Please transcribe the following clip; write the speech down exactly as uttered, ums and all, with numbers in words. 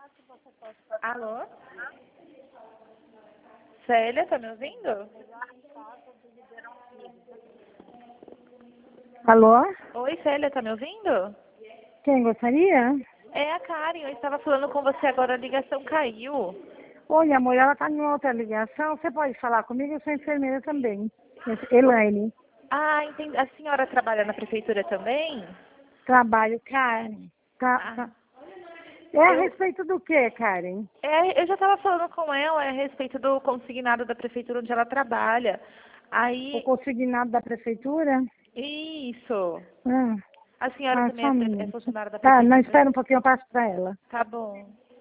Alô? Célia, tá me ouvindo? Alô? Oi, Célia, tá me ouvindo? Quem gostaria? É a Karen, eu estava falando com você agora, a ligação caiu. Oi, amor, ela tá em outra ligação. Você pode falar comigo? Eu sou enfermeira também. Elaine. Ah, entendi. A senhora trabalha na prefeitura também? Trabalho, Karen. Tá, Ah, tá. É a eu, respeito do que, Karen? é, eu já estava falando com ela a respeito do consignado da prefeitura onde ela trabalha. O Aí, consignado da prefeitura? isso. Ah, A senhora ah também só é, um pre- é minuto. funcionária da Tá, não, prefeitura? espera um pouquinho, eu passo pra ela. Tá bom.